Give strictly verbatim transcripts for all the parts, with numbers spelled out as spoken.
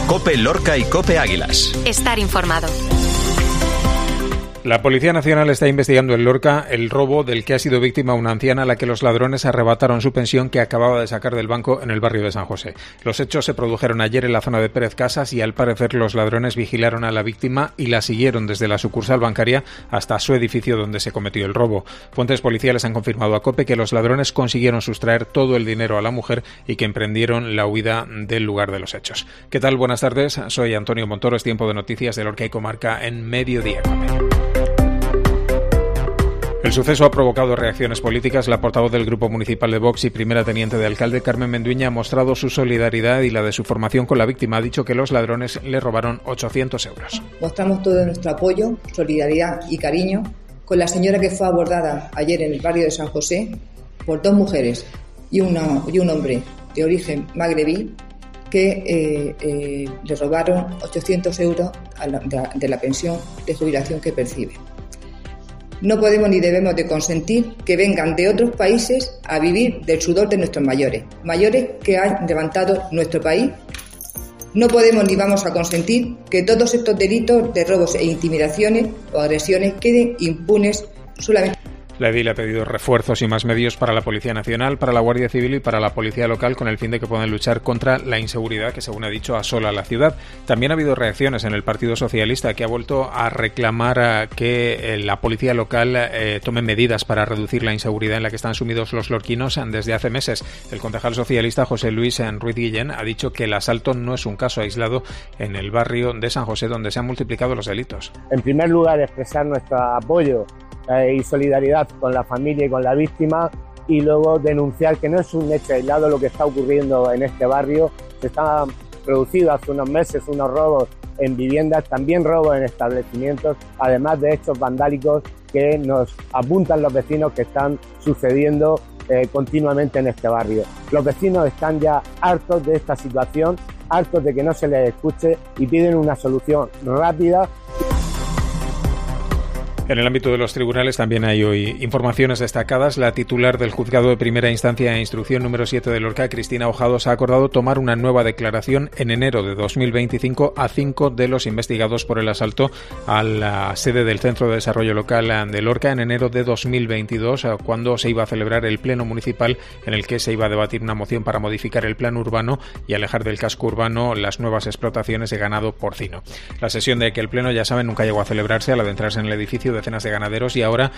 COPE Lorca y COPE Águilas. Estar informado. La Policía Nacional está investigando en Lorca el robo del que ha sido víctima una anciana a la que los ladrones arrebataron su pensión que acababa de sacar del banco en el barrio de San José. Los hechos se produjeron ayer en la zona de Pérez Casas y al parecer los ladrones vigilaron a la víctima y la siguieron desde la sucursal bancaria hasta su edificio donde se cometió el robo. Fuentes policiales han confirmado a COPE que los ladrones consiguieron sustraer todo el dinero a la mujer y que emprendieron la huida del lugar de los hechos. ¿Qué tal? Buenas tardes. Soy Antonio Montoro. Es tiempo de noticias de Lorca y Comarca en Mediodía COPE. El suceso ha provocado reacciones políticas. La portavoz del Grupo Municipal de Vox y primera teniente de alcalde, Carmen Menduiña, ha mostrado su solidaridad y la de su formación con la víctima. Ha dicho que los ladrones le robaron ochocientos euros. Mostramos todo nuestro apoyo, solidaridad y cariño con la señora que fue abordada ayer en el barrio de San José por dos mujeres y, una, y un hombre de origen magrebí que eh, eh, le robaron ochocientos euros a la, de, de la pensión de jubilación que percibe. No podemos ni debemos de consentir que vengan de otros países a vivir del sudor de nuestros mayores, mayores que han levantado nuestro país. No podemos ni vamos a consentir que todos estos delitos de robos e intimidaciones o agresiones queden impunes solamente. La edil ha pedido refuerzos y más medios para la Policía Nacional, para la Guardia Civil y para la Policía Local con el fin de que puedan luchar contra la inseguridad que, según ha dicho, asola la ciudad. También ha habido reacciones en el Partido Socialista, que ha vuelto a reclamar a que la Policía Local eh, tome medidas para reducir la inseguridad en la que están sumidos los lorquinos desde hace meses. El concejal socialista José Luis Ruiz Guillén ha dicho que el asalto no es un caso aislado en el barrio de San José, donde se han multiplicado los delitos. En primer lugar, expresar nuestro apoyo y solidaridad con la familia y con la víctima, y luego denunciar que no es un hecho aislado lo que está ocurriendo en este barrio. Se están produciendo hace unos meses unos robos en viviendas, también robos en establecimientos, además de hechos vandálicos que nos apuntan los vecinos que están sucediendo eh, continuamente en este barrio. Los vecinos están ya hartos de esta situación, hartos de que no se les escuche y piden una solución rápida. En el ámbito de los tribunales también hay hoy informaciones destacadas. La titular del Juzgado de Primera Instancia e Instrucción número siete de Lorca, Cristina Hojados, ha acordado tomar una nueva declaración en enero de dos mil veinticinco a cinco de los investigados por el asalto a la sede del Centro de Desarrollo Local de Lorca en enero de dos mil veintidós, cuando se iba a celebrar el pleno municipal en el que se iba a debatir una moción para modificar el plan urbano y alejar del casco urbano las nuevas explotaciones de ganado porcino. La sesión de aquel pleno, ya saben, nunca llegó a celebrarse al adentrarse en el edificio decenas de ganaderos, y ahora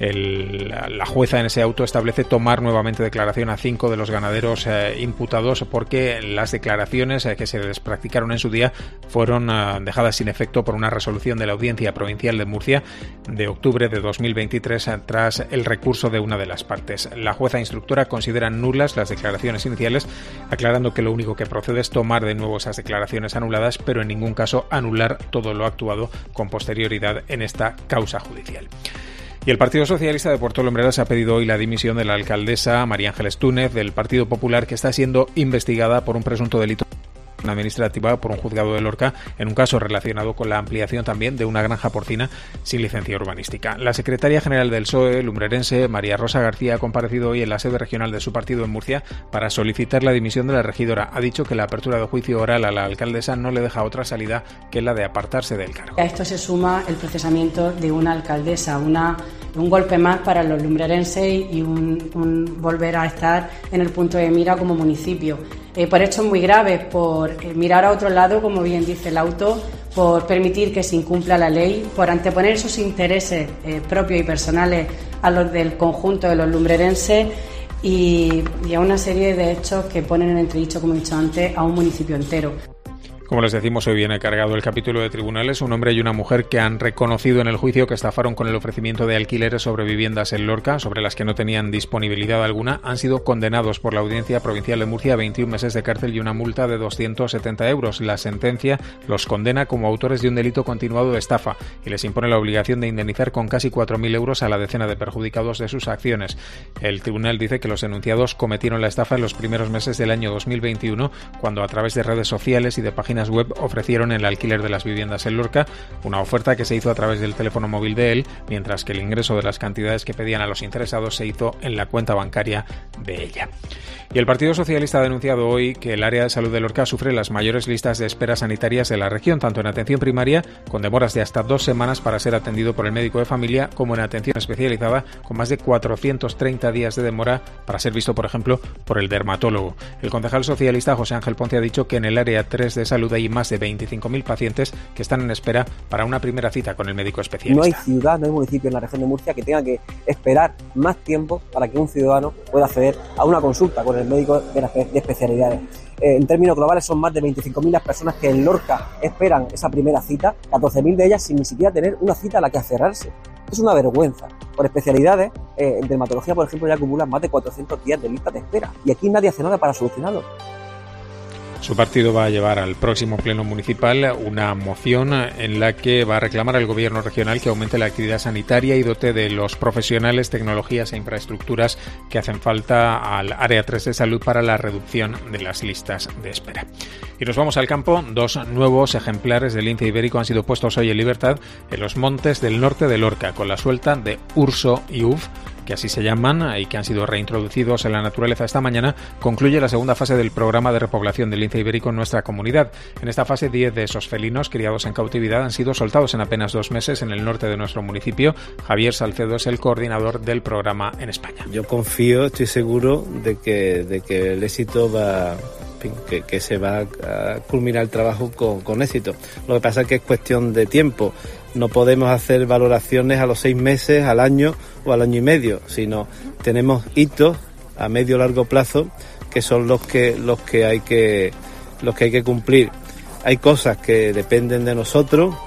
el, la jueza en ese auto establece tomar nuevamente declaración a cinco de los ganaderos eh, imputados, porque las declaraciones eh, que se les practicaron en su día fueron eh, dejadas sin efecto por una resolución de la Audiencia Provincial de Murcia de octubre de dos mil veintitrés eh, tras el recurso de una de las partes. La jueza instructora considera nulas las declaraciones iniciales, aclarando que lo único que procede es tomar de nuevo esas declaraciones anuladas, pero en ningún caso anular todo lo actuado con posterioridad en esta causa judicial. Y el Partido Socialista de Puerto Lumbreras ha pedido hoy la dimisión de la alcaldesa María Ángeles Túnez del Partido Popular, que está siendo investigada por un presunto delito administrativa por un juzgado de Lorca en un caso relacionado con la ampliación también de una granja porcina sin licencia urbanística. La secretaria general del P S O E lumbrerense, María Rosa García, ha comparecido hoy en la sede regional de su partido en Murcia para solicitar la dimisión de la regidora. Ha dicho que la apertura de juicio oral a la alcaldesa no le deja otra salida que la de apartarse del cargo. A esto se suma el procesamiento de una alcaldesa, una, un golpe más para los lumbrerenses y un, un volver a estar en el punto de mira como municipio. Eh, por hechos muy graves, por eh, mirar a otro lado, como bien dice el auto, por permitir que se incumpla la ley, por anteponer sus intereses eh, propios y personales a los del conjunto de los lumbrerenses y, y a una serie de hechos que ponen en entredicho, como he dicho antes, a un municipio entero. Como les decimos, hoy viene cargado el capítulo de tribunales. Un hombre y una mujer que han reconocido en el juicio que estafaron con el ofrecimiento de alquileres sobre viviendas en Lorca, sobre las que no tenían disponibilidad alguna, han sido condenados por la Audiencia Provincial de Murcia a veintiún meses de cárcel y una multa de doscientos setenta euros. La sentencia los condena como autores de un delito continuado de estafa y les impone la obligación de indemnizar con casi cuatro mil euros a la decena de perjudicados de sus acciones. El tribunal dice que los denunciados cometieron la estafa en los primeros meses del año dos mil veintiuno, cuando a través de redes sociales y de páginas páginas web ofrecieron el alquiler de las viviendas en Lorca, una oferta que se hizo a través del teléfono móvil de él, mientras que el ingreso de las cantidades que pedían a los interesados se hizo en la cuenta bancaria de ella. Y el Partido Socialista ha denunciado hoy que el área de salud de Lorca sufre las mayores listas de espera sanitarias de la región, tanto en atención primaria, con demoras de hasta dos semanas para ser atendido por el médico de familia, como en atención especializada, con más de cuatrocientos treinta días de demora para ser visto, por ejemplo, por el dermatólogo. El concejal socialista José Ángel Ponce ha dicho que en el área tres de salud hay más de veinticinco mil pacientes que están en espera para una primera cita con el médico especialista. No hay ciudad, no hay municipio en la región de Murcia que tenga que esperar más tiempo para que un ciudadano pueda acceder a una consulta con el médico de las de especialidades. Eh, en términos globales son más de veinticinco mil las personas que en Lorca esperan esa primera cita, catorce mil de ellas sin ni siquiera tener una cita a la que aferrarse. Es una vergüenza. Por especialidades, eh, en dermatología, por ejemplo, ya acumulan más de cuatrocientos días de lista de espera y aquí nadie hace nada para solucionarlo. Su partido va a llevar al próximo pleno municipal una moción en la que va a reclamar al gobierno regional que aumente la actividad sanitaria y dote de los profesionales, tecnologías e infraestructuras que hacen falta al área tres de salud para la reducción de las listas de espera. Y nos vamos al campo. Dos nuevos ejemplares del lince ibérico han sido puestos hoy en libertad en los montes del norte de Lorca, con la suelta de Urso y Uf, que así se llaman y que han sido reintroducidos en la naturaleza esta mañana, concluye la segunda fase del programa de repoblación del lince ibérico en nuestra comunidad. En esta fase, diez de esos felinos criados en cautividad han sido soltados en apenas dos meses en el norte de nuestro municipio. Javier Salcedo es el coordinador del programa en España. Yo confío, estoy seguro de que, de que el éxito va... Que, que se va a culminar el trabajo con, con éxito. Lo que pasa es que es cuestión de tiempo. No podemos hacer valoraciones a los seis meses, al año o al año y medio, sino tenemos hitos a medio o largo plazo que son los que los que hay que los que hay que cumplir. Hay cosas que dependen de nosotros.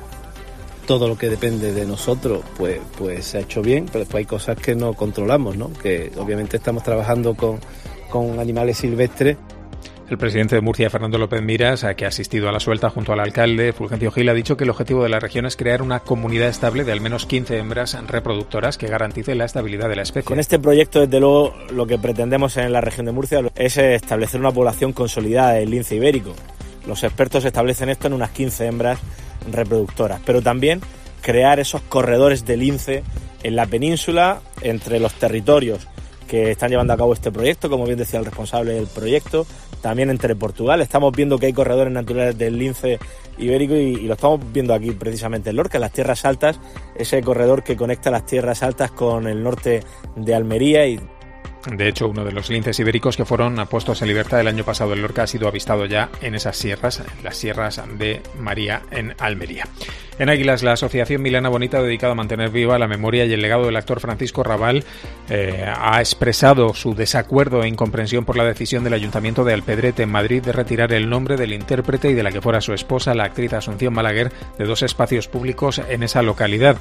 Todo lo que depende de nosotros, pues, pues se ha hecho bien, pero después hay cosas que no controlamos, ¿no? Que obviamente estamos trabajando con, con animales silvestres. El presidente de Murcia, Fernando López Miras, que ha asistido a la suelta junto al alcalde, Fulgencio Gil, ha dicho que el objetivo de la región es crear una comunidad estable de al menos quince hembras reproductoras que garantice la estabilidad de la especie. Con este proyecto, desde luego, lo que pretendemos en la región de Murcia es establecer una población consolidada del lince ibérico. Los expertos establecen esto en unas quince hembras reproductoras, pero también crear esos corredores de lince en la península, entre los territorios que están llevando a cabo este proyecto, como bien decía el responsable del proyecto, también entre Portugal. Estamos viendo que hay corredores naturales del lince ibérico y, y lo estamos viendo aquí precisamente en Lorca, en las tierras altas, ese corredor que conecta las tierras altas con el norte de Almería. Y de hecho, uno de los linces ibéricos que fueron puestos en libertad el año pasado en Lorca ha sido avistado ya en esas sierras, en las sierras de María en Almería. En Águilas, la Asociación Milana Bonita, dedicada a mantener viva la memoria y el legado del actor Francisco Rabal, eh, ha expresado su desacuerdo e incomprensión por la decisión del Ayuntamiento de Alpedrete, en Madrid, de retirar el nombre del intérprete y de la que fuera su esposa, la actriz Asunción Balaguer, de dos espacios públicos en esa localidad.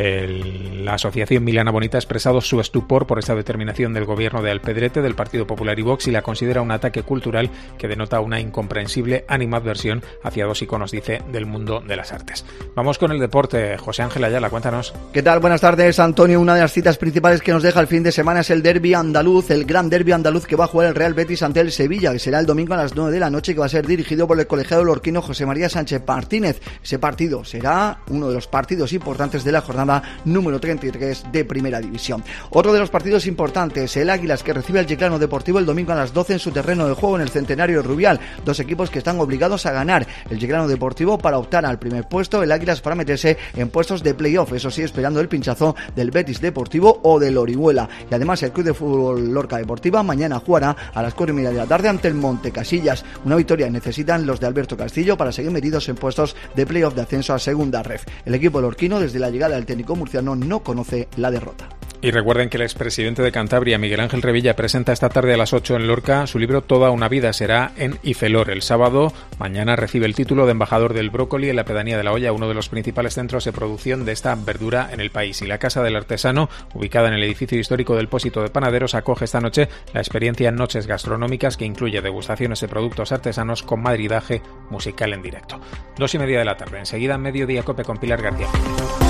El, la Asociación Milana Bonita ha expresado su estupor por esta determinación del gobierno de Alpedrete, del Partido Popular y Vox, y la considera un ataque cultural que denota una incomprensible animadversión hacia dos iconos, dice, del mundo de las artes. Vamos con el deporte. José Ángel Ayala, cuéntanos. ¿Qué tal? Buenas tardes, Antonio. Una de las citas principales que nos deja el fin de semana es el derbi andaluz, el gran derbi andaluz que va a jugar el Real Betis ante el Sevilla, que será el domingo a las nueve de la noche, que va a ser dirigido por el colegiado lorquino José María Sánchez Martínez. Ese partido será uno de los partidos importantes de la jornada número treinta y tres de Primera División. Otro de los partidos importantes, el Águilas, que recibe al Yeclano Deportivo el domingo a las doce en su terreno de juego en el Centenario de Rubial. Dos equipos que están obligados a ganar. El Yeclano Deportivo para optar al primer puesto, el Águilas para meterse en puestos de playoff, eso sí, esperando el pinchazo del Betis Deportivo o del Orihuela. Y además el Club de Fútbol Lorca Deportiva mañana jugará a las cuatro y media de la tarde ante el Montecasillas. Una victoria necesitan los de Alberto Castillo para seguir metidos en puestos de playoff de ascenso a segunda ref. El equipo lorquino, desde la llegada del técnico murciano, no conoce la derrota. Y recuerden que el expresidente de Cantabria, Miguel Ángel Revilla, presenta esta tarde a las ocho en Lorca su libro Toda una vida. Será en Ifelor el sábado. Mañana recibe el título de embajador del brócoli en la pedanía de La Hoya, uno de los principales centros de producción de esta verdura en el país. Y la Casa del Artesano, ubicada en el edificio histórico del Pósito de Panaderos, acoge esta noche la experiencia Noches Gastronómicas, que incluye degustaciones de productos artesanos con madridaje musical en directo. Dos y media de la tarde. Enseguida, Mediodía Cope con Pilar García.